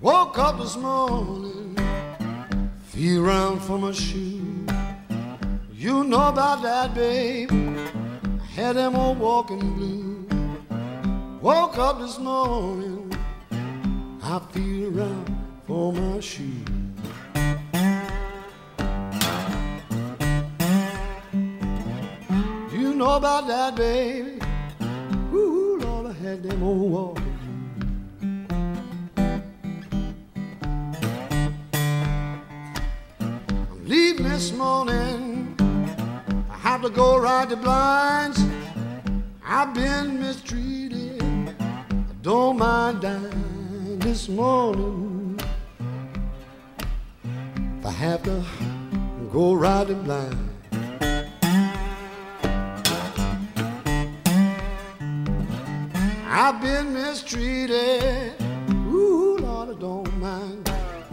Woke up this morning, feel around for my shoe. You know about that, babe. I had them old walking blues. Woke up this morning, I feel around for my shoe. You know about that, baby. Ooh, Lord, I had them old walking. Leaving this morning, I have to go ride the blinds. I've been mistreated, I don't mind dying this morning. If I have to go ride the blinds. I've been mistreated, ooh, Lord, I don't mind.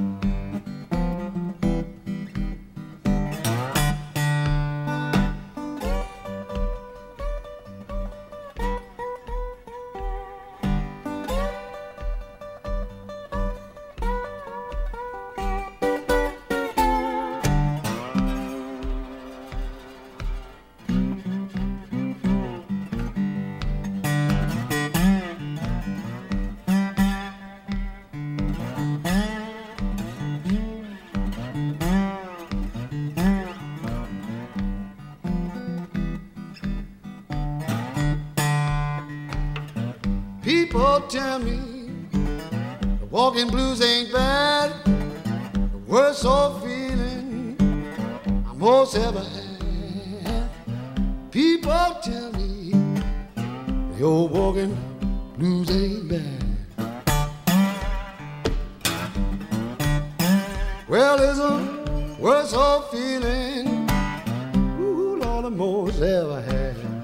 People tell me the walking blues ain't bad. The worst old feeling I most ever had. People tell me the old walking blues ain't bad. Well, it's a worst old feeling, ooh, Lord, I most ever had.